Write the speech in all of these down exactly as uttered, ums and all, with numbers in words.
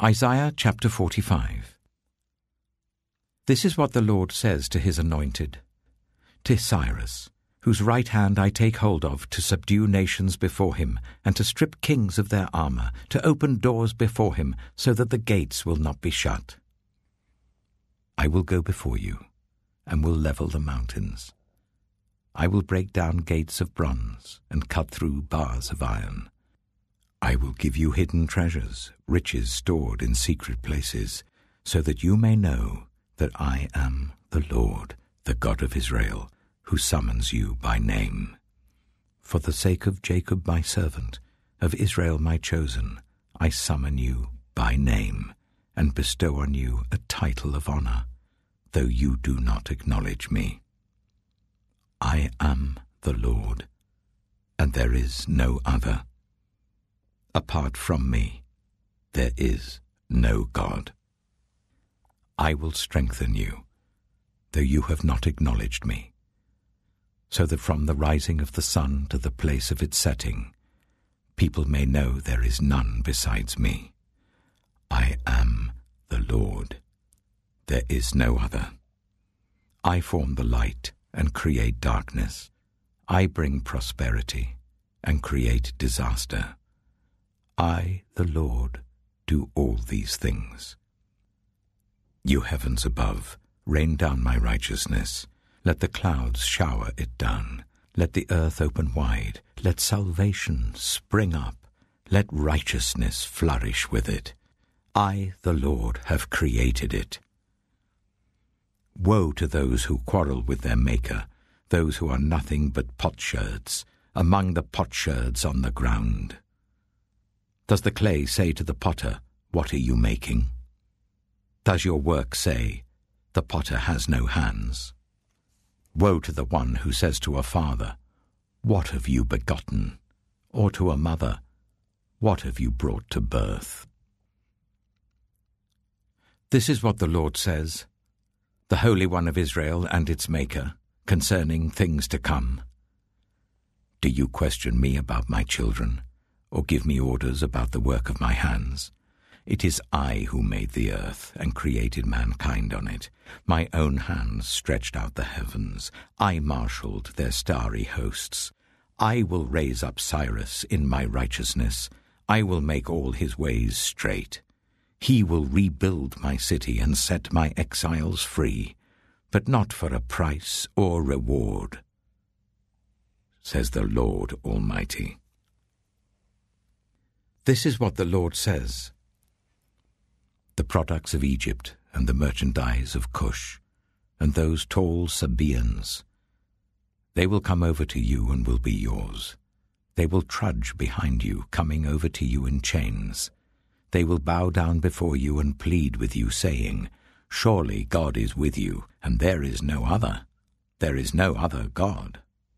Isaiah chapter forty-five. This is what the Lord says to his anointed, to Cyrus, whose right hand I take hold of, to subdue nations before him, and to strip kings of their armor, to open doors before him, so that the gates will not be shut. I will go before you, and will level the mountains. I will break down gates of bronze, and cut through bars of iron. I will give you hidden treasures, riches stored in secret places, so that you may know that I am the Lord, the God of Israel, who summons you by name. For the sake of Jacob my servant, of Israel my chosen, I summon you by name, and bestow on you a title of honor, though you do not acknowledge me. I am the Lord, and there is no other. Apart from me, there is no God. I will strengthen you, though you have not acknowledged me, so that from the rising of the sun to the place of its setting, people may know there is none besides me. I am the Lord. There is no other. I form the light and create darkness. I bring prosperity and create disaster. I, the Lord, do all these things. You heavens above, rain down my righteousness. Let the clouds shower it down. Let the earth open wide. Let salvation spring up. Let righteousness flourish with it. I, the Lord, have created it. Woe to those who quarrel with their Maker, those who are nothing but potsherds, among the potsherds on the ground. Does the clay say to the potter, "What are you making?" Does your work say, "The potter has no hands"? Woe to the one who says to a father, "What have you begotten?" or to a mother, "What have you brought to birth?" This is what the Lord says, the Holy One of Israel and its Maker, concerning things to come. Do you question me about my children, or give me orders about the work of my hands? It is I who made the earth and created mankind on it. My own hands stretched out the heavens. I marshaled their starry hosts. I will raise up Cyrus in my righteousness. I will make all his ways straight. He will rebuild my city and set my exiles free, but not for a price or reward, says the Lord Almighty. This is what the Lord says. The products of Egypt and the merchandise of Cush, and those tall Sabaeans, they will come over to you and will be yours. They will trudge behind you, coming over to you in chains. They will bow down before you and plead with you, saying, "Surely God is with you, and there is no other. There is no other God."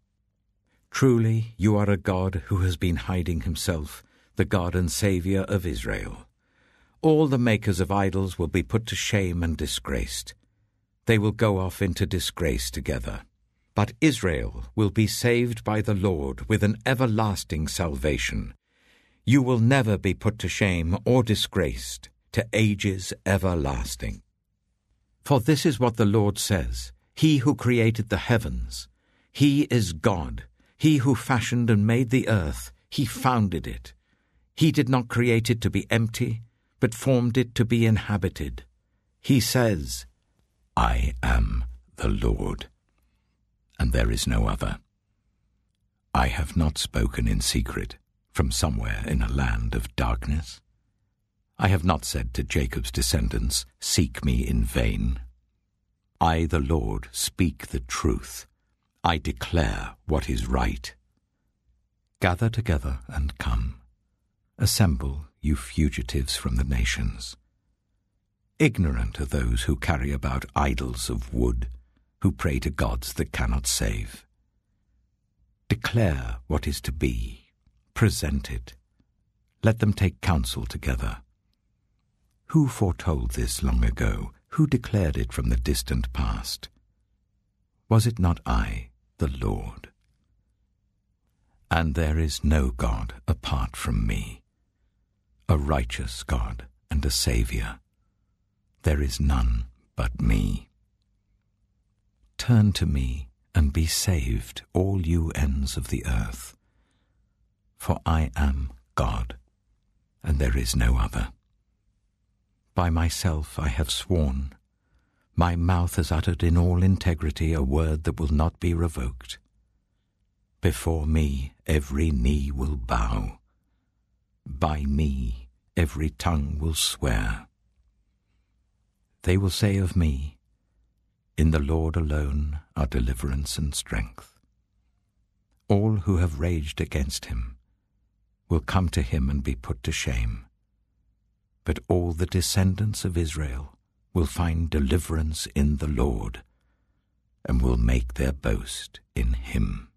Truly you are a God who has been hiding himself, the God and Saviour of Israel. All the makers of idols will be put to shame and disgraced. They will go off into disgrace together. But Israel will be saved by the Lord with an everlasting salvation. You will never be put to shame or disgraced to ages everlasting. For this is what the Lord says, He who created the heavens, He is God. He who fashioned and made the earth, He founded it. He did not create it to be empty, but formed it to be inhabited. He says, I am the Lord, and there is no other. I have not spoken in secret from somewhere in a land of darkness. I have not said to Jacob's descendants, seek me in vain. I, the Lord, speak the truth. I declare what is right. Gather together and come. Assemble, you fugitives from the nations. Ignorant are those who carry about idols of wood, who pray to gods that cannot save. Declare what is to be. Present it. Let them take counsel together. Who foretold this long ago? Who declared it from the distant past? Was it not I, the Lord? And there is no God apart from me, a righteous God and a Saviour. There is none but me. Turn to me and be saved, all you ends of the earth. For I am God, and there is no other. By myself I have sworn. My mouth has uttered in all integrity a word that will not be revoked. Before me every knee will bow. By me every tongue will swear. They will say of me, in the Lord alone are deliverance and strength. All who have raged against him will come to him and be put to shame. But all the descendants of Israel will find deliverance in the Lord, and will make their boast in him.